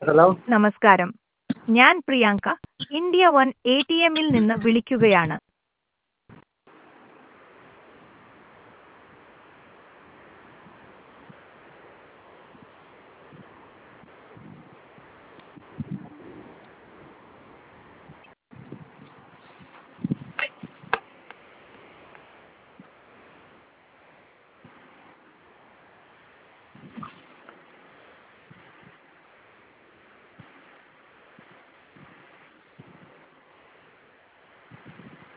Hello. നമസ്കാരം. ഞാൻ Priyanka India one A T എമ്മിൽ നിന്ന് വിളിക്കുകയാണ്.